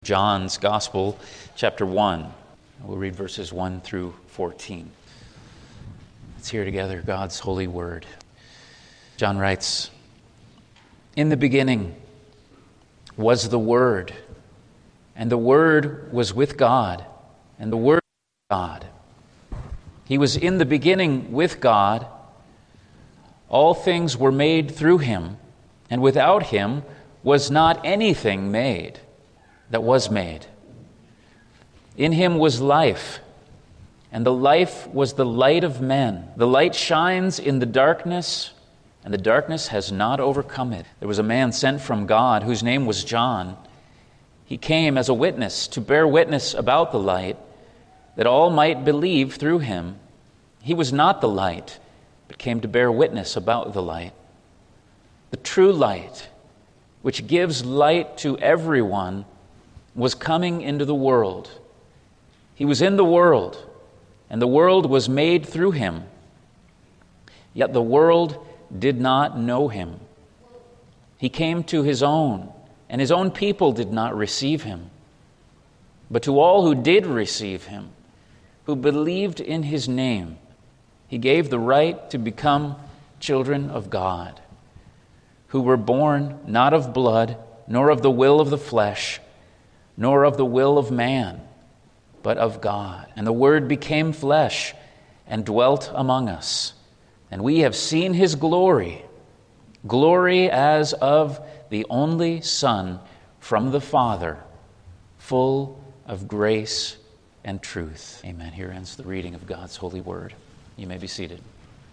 John's Gospel, chapter 1. We'll read verses 1 through 14. Let's hear together God's holy word. John writes, "In the beginning was the Word, and the Word was with God, and the Word was God. He was in the beginning with God. All things were made through him, and without him was not anything made that was made. In him was life, and the life was the light of men. The light shines in the darkness, and the darkness has not overcome it. There was a man sent from God whose name was John. He came as a witness to bear witness about the light, that all might believe through him. He was not the light, but came to bear witness about the light. The true light, which gives light to everyone, was coming into the world. He was in the world, and the world was made through him. Yet the world did not know him. He came to his own, and his own people did not receive him. But to all who did receive him, who believed in his name, he gave the right to become children of God, who were born not of blood, nor of the will of the flesh, nor of the will of man, but of God. And the Word became flesh and dwelt among us. And we have seen his glory, glory as of the only Son from the Father, full of grace and truth." Amen. Here ends the reading of God's holy word. You may be seated.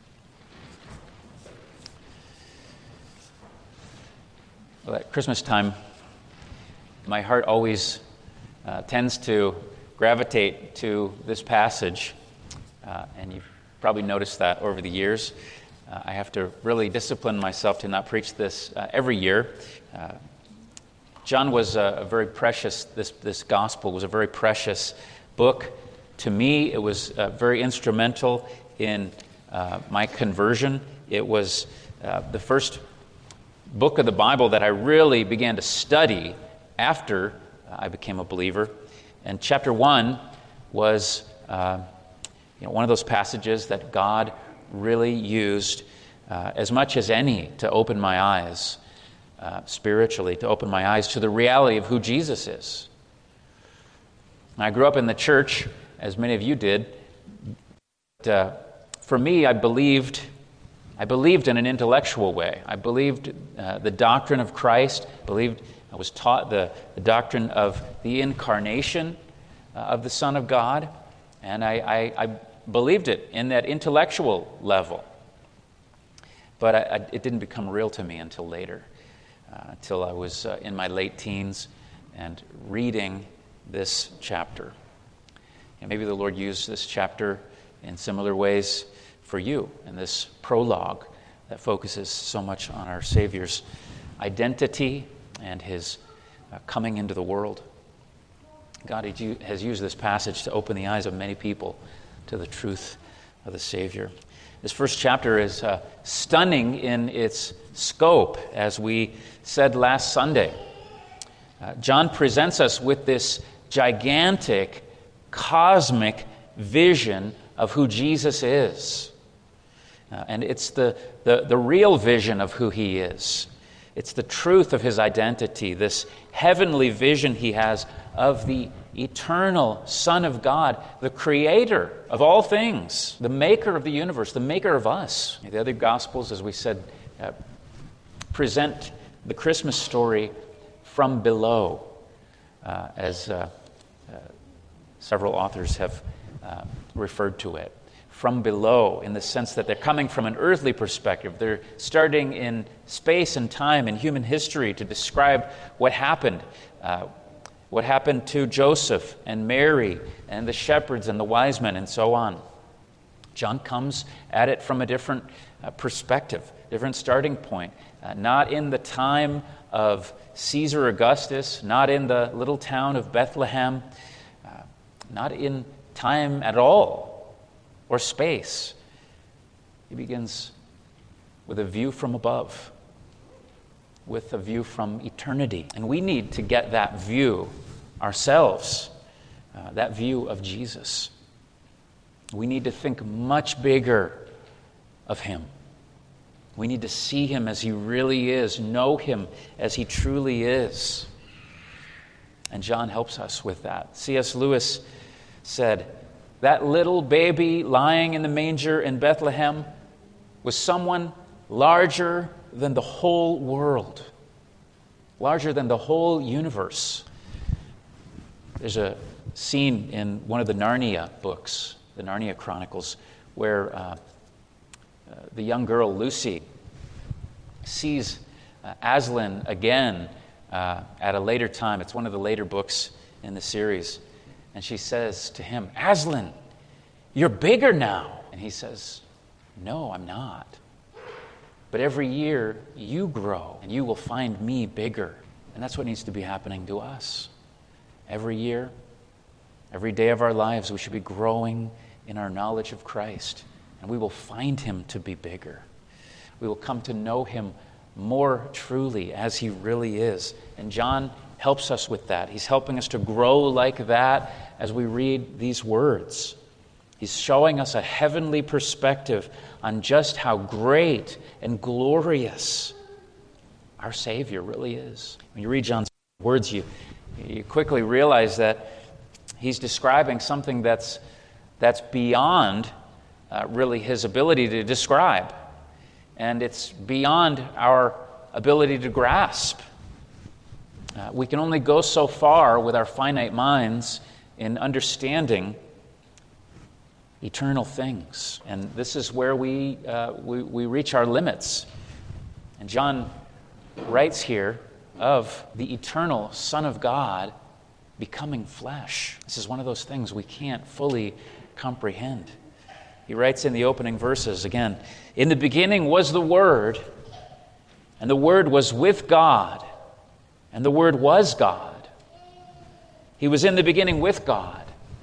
Well, at Christmas time, my heart always tends to gravitate to this passage, and you've probably noticed that over the years. I have to really discipline myself to not preach this every year. John was a very precious, this gospel was a very precious book. To me, it was very instrumental in my conversion. It was the first book of the Bible that I really began to study after I became a believer. And chapter 1 was one of those passages that God really used as much as any to open my eyes spiritually, to open my eyes to the reality of who Jesus is. I grew up in the church, as many of you did. But, for me, I believed in an intellectual way. I believed the doctrine of Christ. I was taught the doctrine of the incarnation of the Son of God, and I believed it in that intellectual level. But it didn't become real to me until later, until I was in my late teens and reading this chapter. And maybe the Lord used this chapter in similar ways for you in this prologue that focuses so much on our Savior's identity and his coming into the world. God has used this passage to open the eyes of many people to the truth of the Savior. This first chapter is stunning in its scope, as we said last Sunday. John presents us with this gigantic, cosmic vision of who Jesus is. And it's the real vision of who he is. It's the truth of his identity, this heavenly vision he has of the eternal Son of God, the creator of all things, the maker of the universe, the maker of us. The other Gospels, as we said, present the Christmas story from below, as several authors have referred to it. From below, in the sense that they're coming from an earthly perspective. They're starting in space and time in human history to describe what happened to Joseph and Mary and the shepherds and the wise men and so on. John comes at it from a different perspective, different starting point. Not in the time of Caesar Augustus, not in the little town of Bethlehem, not in time at all, or space. He begins with a view from above, with a view from eternity. And we need to get that view ourselves that view of Jesus. We need to think much bigger of him. We need to see him as he really is, know him as he truly is. And John helps us with that. C.S. Lewis said, that little baby lying in the manger in Bethlehem was someone larger than the whole world, larger than the whole universe. There's a scene in one of the Narnia books, the Narnia Chronicles, where the young girl Lucy sees Aslan again at a later time. It's one of the later books in the series. And she says to him, Aslan, you're bigger now. And he says, no, I'm not. But every year you grow and you will find me bigger. And that's what needs to be happening to us. Every year, every day of our lives, we should be growing in our knowledge of Christ. And we will find him to be bigger. We will come to know him more truly as he really is. And John helps us with that. He's helping us to grow like that as we read these words. He's showing us a heavenly perspective on just how great and glorious our Savior really is. When you read John's words, you quickly realize that he's describing something that's beyond really his ability to describe. And it's beyond our ability to grasp. We can only go so far with our finite minds in understanding eternal things. And this is where we reach our limits. And John writes here of the eternal Son of God becoming flesh. This is one of those things we can't fully comprehend. He writes in the opening verses again, in the beginning was the Word, and the Word was with God, and the Word was God. He was in the beginning with God.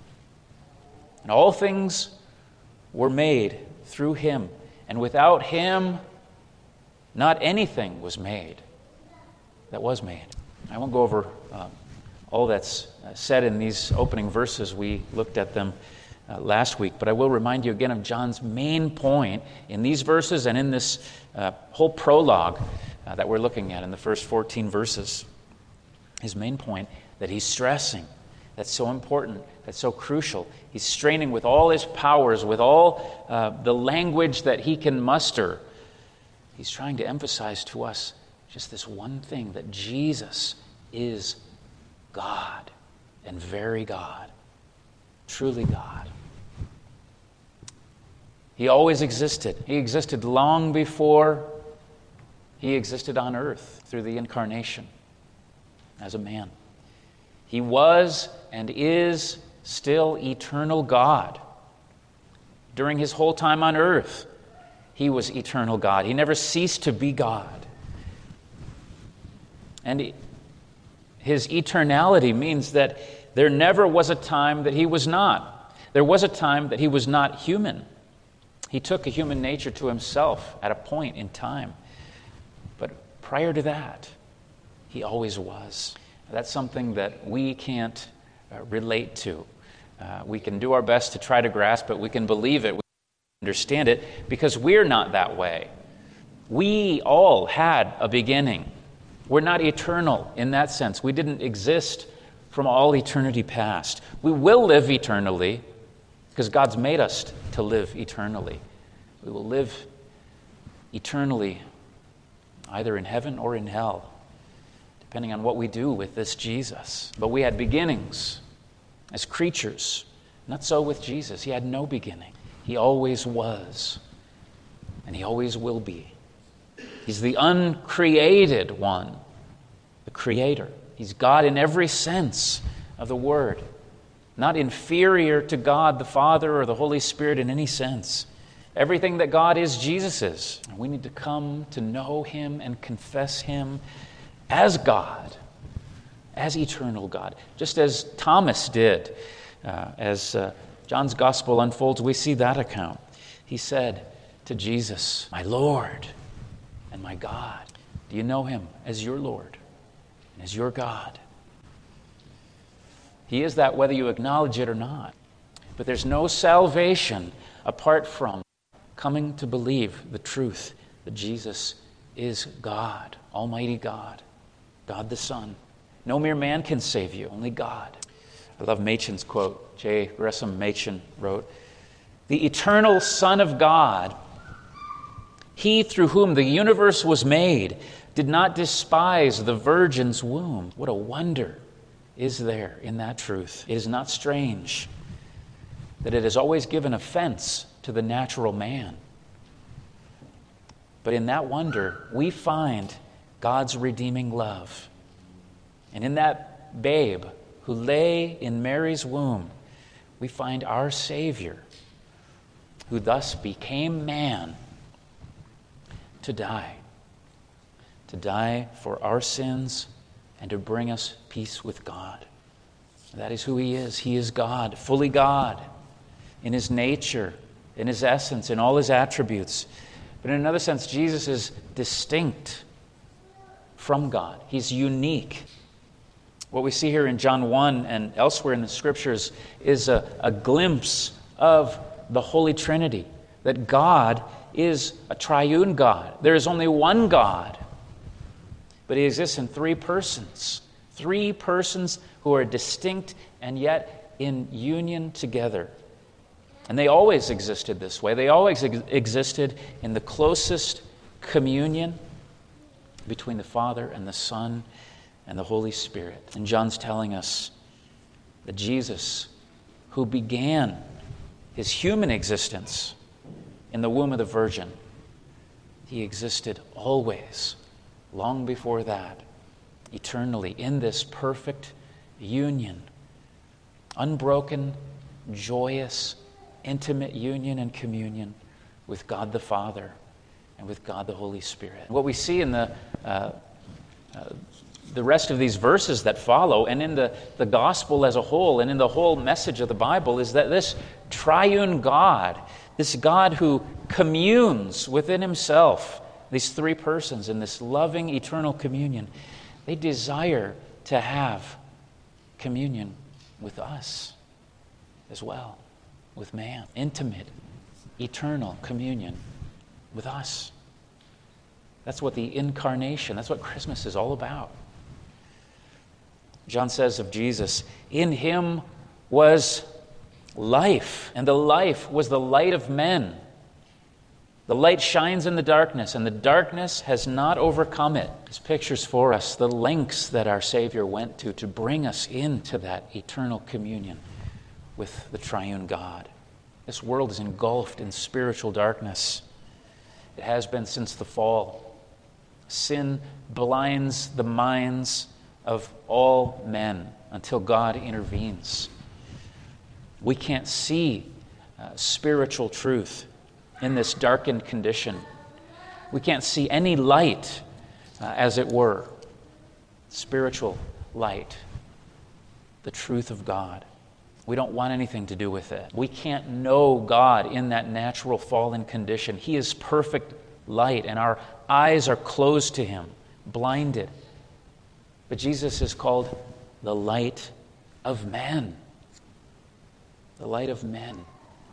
And all things were made through him. And without him, not anything was made that was made. I won't go over all that's said in these opening verses. We looked at them last week. But I will remind you again of John's main point in these verses and in this whole prologue that we're looking at in the first 14 verses. His main point that he's stressing, that's so important, that's so crucial. He's straining with all his powers, with all the language that he can muster. He's trying to emphasize to us just this one thing, that Jesus is God and very God, truly God. He always existed. He existed long before he existed on earth through the incarnation as a man. He was and is still eternal God. During his whole time on earth, he was eternal God. He never ceased to be God. And his eternality means that there never was a time that he was not. There was a time that he was not human. He took a human nature to himself at a point in time. But prior to that, he always was. That's something that we can't relate to. We can do our best to try to grasp it. We can believe it. We can understand it because we're not that way. We all had a beginning. We're not eternal in that sense. We didn't exist from all eternity past. We will live eternally because God's made us to live eternally. We will live eternally either in heaven or in hell, depending on what we do with this Jesus. But we had beginnings as creatures. Not so with Jesus. He had no beginning. He always was, and he always will be. He's the uncreated one, the creator. He's God in every sense of the word, not inferior to God the Father or the Holy Spirit in any sense. Everything that God is, Jesus is. And we need to come to know him and confess him as God, as eternal God, just as Thomas did. As John's gospel unfolds, we see that account. He said to Jesus, "My Lord and my God." Do you know him as your Lord and as your God? He is that whether you acknowledge it or not. But there's no salvation apart from coming to believe the truth that Jesus is God, Almighty God, God the Son. No mere man can save you, only God. I love Machen's quote. J. Gresham Machen wrote, "The eternal Son of God, he through whom the universe was made, did not despise the virgin's womb." What a wonder is there in that truth. It is not strange that it has always given offense to the natural man. But in that wonder, we find God's redeeming love. And in that babe who lay in Mary's womb, we find our Savior, who thus became man to die for our sins and to bring us peace with God. That is who he is. He is God, fully God, in his nature, in his essence, in all his attributes. But in another sense, Jesus is distinct from God. He's unique. What we see here in John 1 and elsewhere in the Scriptures is a glimpse of the Holy Trinity, that God is a triune God. There is only one God, but he exists in three persons who are distinct and yet in union together. And they always existed this way. They always existed in the closest communion between the Father and the Son and the Holy Spirit. And John's telling us that Jesus, who began his human existence in the womb of the Virgin, he existed always, long before that, eternally, in this perfect union, unbroken, joyous, intimate union and communion with God the Father and with God the Holy Spirit. What we see in the rest of these verses that follow, and in the gospel as a whole, and in the whole message of the Bible, is that this triune God, this God who communes within himself, these three persons in this loving eternal communion, they desire to have communion with us as well, with man. Intimate, eternal communion with us. That's what the incarnation, that's what Christmas is all about. John says of Jesus, "In him was life, and the life was the light of men. The light shines in the darkness, and the darkness has not overcome it." This pictures for us the lengths that our Savior went to bring us into that eternal communion with the triune God. This world is engulfed in spiritual darkness. It has been since the fall. Sin blinds the minds of all men until God intervenes. We can't see spiritual truth in this darkened condition. We can't see any light, as it were, spiritual light, the truth of God. We don't want anything to do with it. We can't know God in that natural fallen condition. He is perfect light, and our eyes are closed to him, blinded. But Jesus is called the light of men. The light of men.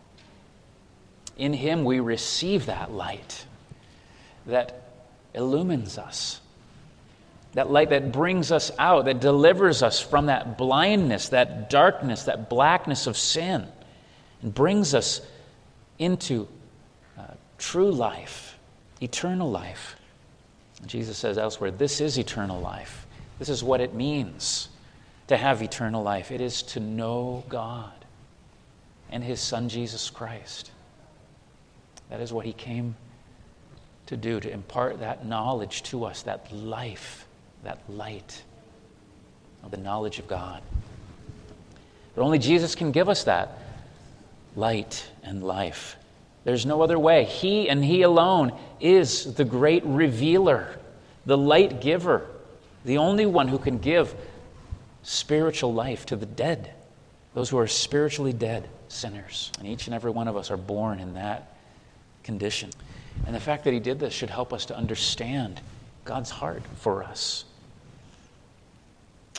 In him we receive that light that illumines us. That light that brings us out, that delivers us from that blindness, that darkness, that blackness of sin, and brings us into true life, eternal life. Jesus says elsewhere, this is eternal life. This is what it means to have eternal life. It is to know God and his Son, Jesus Christ. That is what he came to do, to impart that knowledge to us, that life, that light of the knowledge of God. But only Jesus can give us that light and life. There's no other way. He and he alone is the great revealer, the light giver, the only one who can give spiritual life to the dead, those who are spiritually dead sinners. And each and every one of us are born in that condition. And the fact that he did this should help us to understand God's heart for us.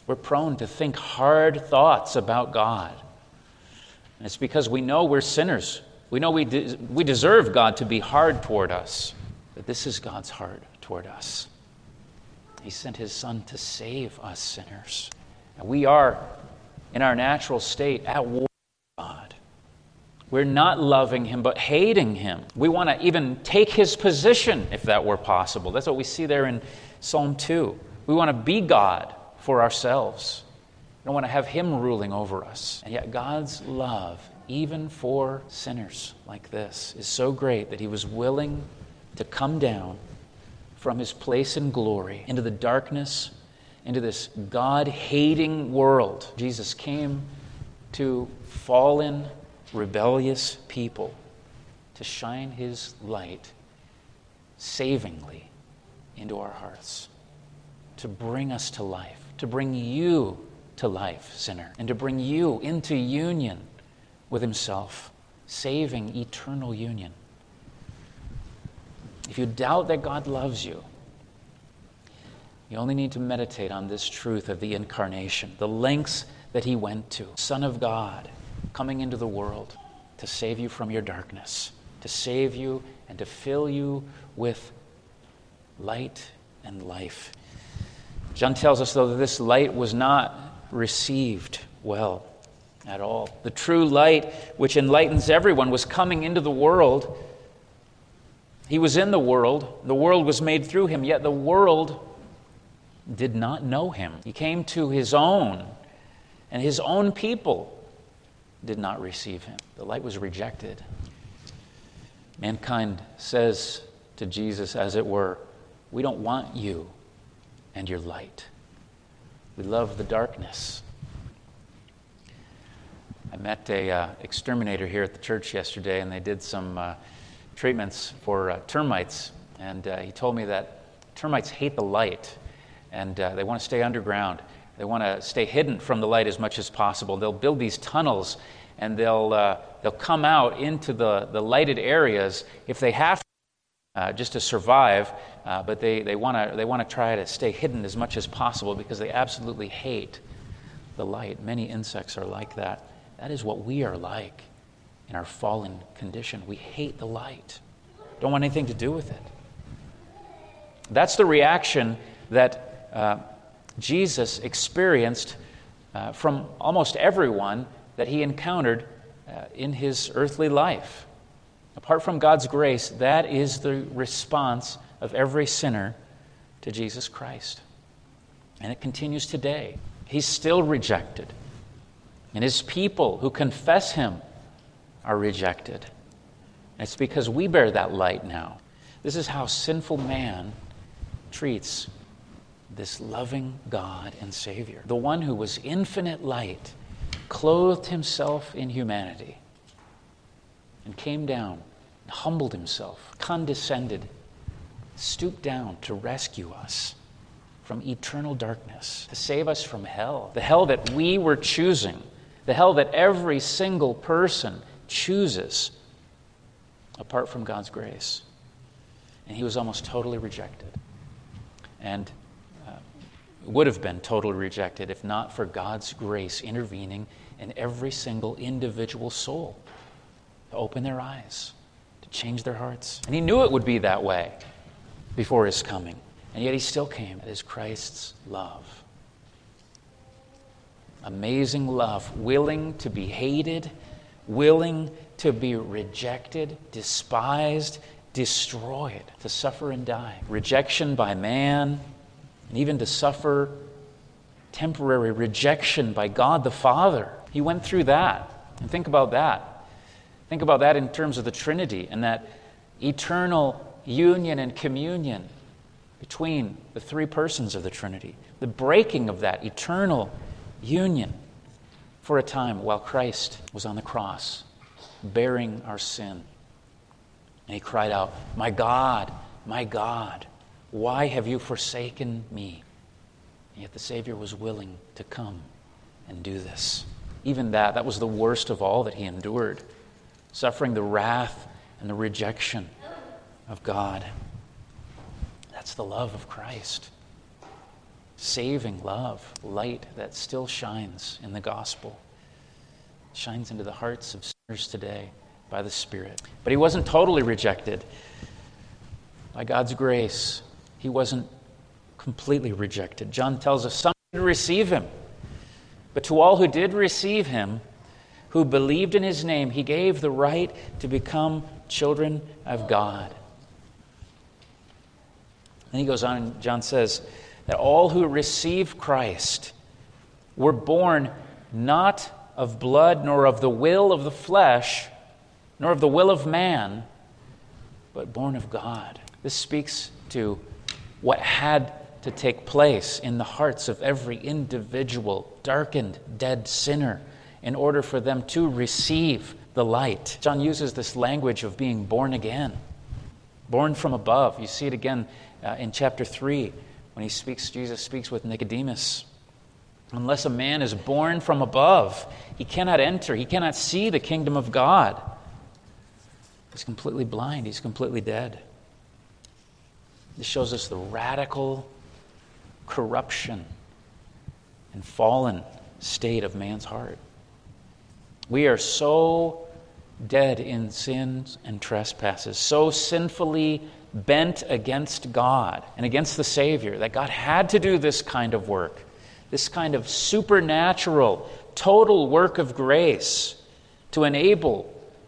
We're prone to think hard thoughts about God. And it's because we know we're sinners. We know we deserve God to be hard toward us. But this is God's heart toward us. He sent his Son to save us sinners. And we are, in our natural state, at war with God. We're not loving him, but hating him. We want to even take his position, if that were possible. That's what we see there in Psalm 2. We want to be God for ourselves. We don't want to have him ruling over us. And yet God's love, even for sinners like this, is so great that he was willing to come down from his place in glory into the darkness, into this God-hating world. Jesus came to fallen, rebellious people to shine his light savingly into our hearts, to bring us to life, to bring you to life, sinner, and to bring you into union with himself, saving eternal union. If you doubt that God loves you, you only need to meditate on this truth of the incarnation, the lengths that he went to. Son of God, coming into the world to save you from your darkness, to save you and to fill you with light and life. John tells us, though, that this light was not received well at all. The true light, which enlightens everyone, was coming into the world. He was in the world was made through him, yet the world did not know him. He came to his own, and his own people did not receive him. The light was rejected. Mankind says to Jesus, as it were, we don't want you and your light. We love the darkness. I met a exterminator here at the church yesterday, and they did some treatments for termites. And he told me that termites hate the light, and they want to stay underground. They want to stay hidden from the light as much as possible. They'll build these tunnels, and they'll come out into the lighted areas if they have to, just to survive. But they want to try to stay hidden as much as possible because they absolutely hate the light. Many insects are like that. That is what we are like in our fallen condition. We hate the light. Don't want anything to do with it. That's the reaction that Jesus experienced from almost everyone that he encountered in his earthly life. Apart from God's grace, that is the response of every sinner to Jesus Christ. And it continues today. He's still rejected. And his people who confess him are rejected. And it's because we bear that light now. This is how sinful man treats this loving God and Savior. The one who was infinite light clothed himself in humanity and came down, and humbled himself, condescended, stooped down to rescue us from eternal darkness, to save us from hell, the hell that we were choosing, the hell that every single person chooses apart from God's grace. And he was almost totally rejected. And would have been totally rejected if not for God's grace intervening in every single individual soul to open their eyes, to change their hearts. And he knew it would be that way before his coming. And yet he still came. It is Christ's love. Amazing love, willing to be hated, willing to be rejected, despised, destroyed, to suffer and die. Rejection by man, and even to suffer temporary rejection by God the Father. He went through that. And think about that. Think about that in terms of the Trinity and that eternal union and communion between the three persons of the Trinity. The breaking of that eternal union for a time while Christ was on the cross, bearing our sin. And he cried out, my God, why have you forsaken me? And yet the Savior was willing to come and do this. Even that was the worst of all that he endured, suffering the wrath and the rejection of God. That's the love of Christ. saving love, light that still shines in the gospel, shines into the hearts of sinners today by the Spirit. But he wasn't totally rejected. By God's grace, he wasn't completely rejected. John tells us some didn't receive him, but to all who did receive him, who believed in his name, he gave the right to become children of God. Then he goes on, John says, that all who receive Christ were born not of blood, nor of the will of the flesh, nor of the will of man, but born of God. This speaks to what had to take place in the hearts of every individual, darkened, dead sinner in order for them to receive the light. John uses this language of being born again, born from above. You see it again in chapter 3 when Jesus speaks with Nicodemus. Unless a man is born from above, he cannot enter, he cannot see the kingdom of God. He's completely blind, he's completely dead. This shows us the radical corruption and fallen state of man's heart. We are so dead in sins and trespasses, so sinfully bent against God and against the Savior, that God had to do this kind of work, this kind of supernatural, total work of grace to enable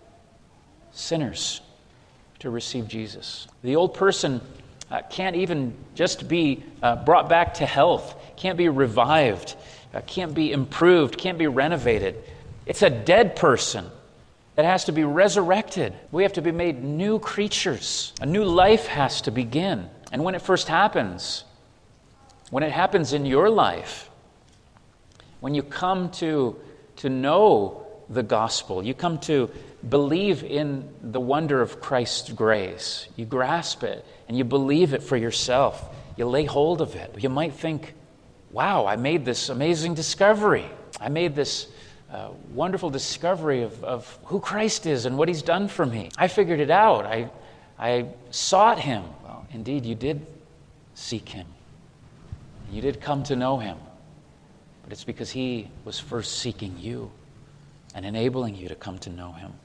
sinners to receive Jesus. The old person can't even just be brought back to health, can't be revived, can't be improved, can't be renovated. It's a dead person that has to be resurrected. We have to be made new creatures. A new life has to begin. And when it first happens, when it happens in your life, when you come to know the gospel, you come to believe in the wonder of Christ's grace, you grasp it and you believe it for yourself, you lay hold of it. You might think, wow, I made this amazing discovery. I made this wonderful discovery of who Christ is and what he's done for me. I figured it out. I sought him. Well, indeed, you did seek him. You did come to know him. But it's because he was first seeking you and enabling you to come to know him.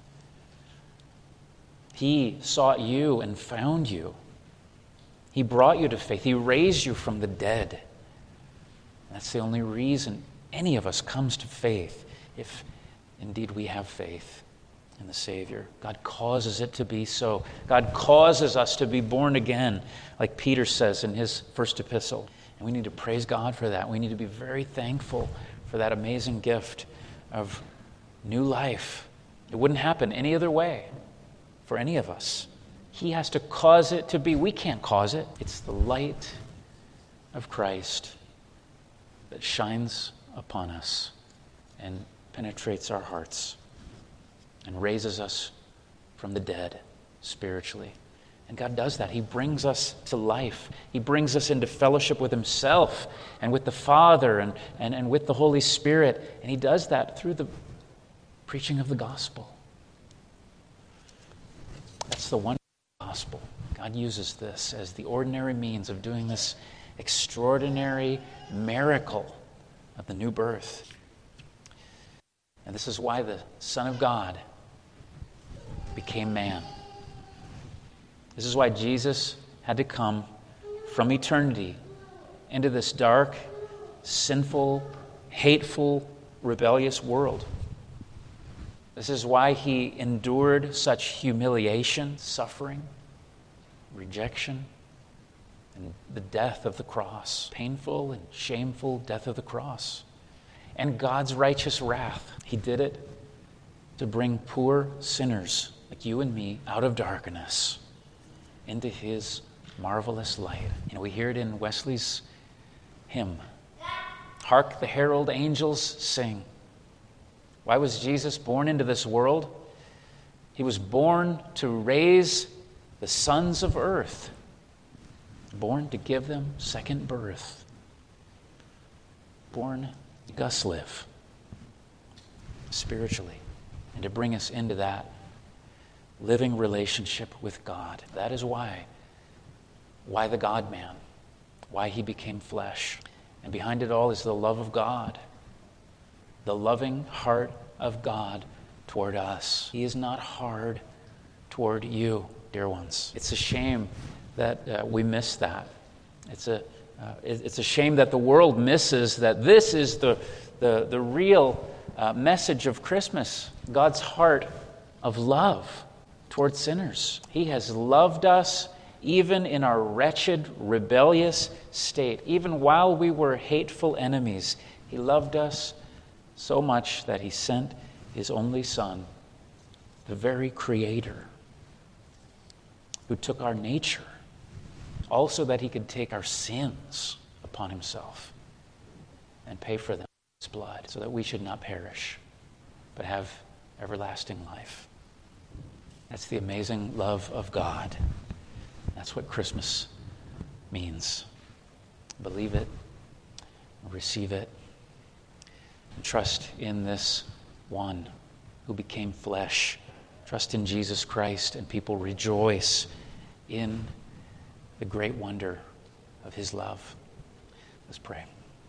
He sought you and found you. He brought you to faith. He raised you from the dead. And that's the only reason any of us comes to faith, if indeed we have faith in the Savior. God causes it to be so. God causes us to be born again, like Peter says in his first epistle. And we need to praise God for that. We need to be very thankful for that amazing gift of new life. It wouldn't happen any other way for any of us. He has to cause it to be. We can't cause it. It's the light of Christ that shines upon us and penetrates our hearts and raises us from the dead spiritually. And God does that. He brings us to life. He brings us into fellowship with himself and with the Father and with the Holy Spirit. And he does that through the preaching of the gospel. That's the wonderful gospel. God uses this as the ordinary means of doing this extraordinary miracle of the new birth. And this is why the Son of God became man. This is why Jesus had to come from eternity into this dark, sinful, hateful, rebellious world. This is why he endured such humiliation, suffering, rejection, and the death of the cross. Painful and shameful death of the cross. And God's righteous wrath. He did it to bring poor sinners like you and me out of darkness into his marvelous light. And we hear it in Wesley's hymn. Hark the herald angels sing. Why was Jesus born into this world? He was born to raise the sons of earth, born to give them second birth, born to make us live spiritually, and to bring us into that living relationship with God. That is why the God-man, why he became flesh. And behind it all is the love of God, the loving heart of God toward us. He is not hard toward you, dear ones. It's a shame that we miss that. It's a shame that the world misses that this is the real message of Christmas, God's heart of love toward sinners. He has loved us even in our wretched, rebellious state. Even while we were hateful enemies, He loved us so much that He sent His only Son, the very Creator, who took our nature, also that He could take our sins upon Himself and pay for them with His blood, so that we should not perish, but have everlasting life. That's the amazing love of God. That's what Christmas means. Believe it, receive it, and trust in this one who became flesh. Trust in Jesus Christ, and people rejoice in the great wonder of His love. Let's pray.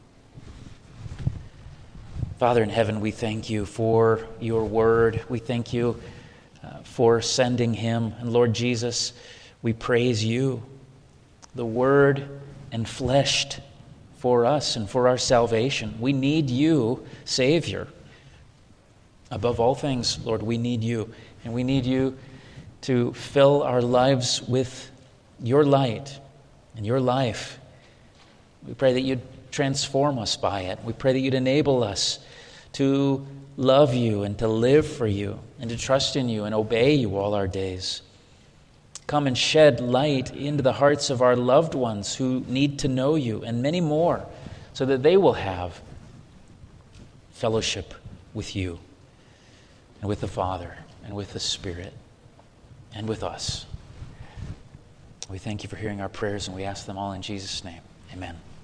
Father in heaven, we thank You for Your word. We thank You for sending Him. And Lord Jesus, we praise You, the Word enfleshed for us and for our salvation. We need You, Savior. Above all things, Lord, we need You. And we need You to fill our lives with Your light and Your life. We pray that You'd transform us by it. We pray that You'd enable us to love You and to live for You and to trust in You and obey You all our days. Come and shed light into the hearts of our loved ones who need to know You, and many more, so that they will have fellowship with You and with the Father and with the Spirit and with us. We thank You for hearing our prayers, and we ask them all in Jesus' name. Amen.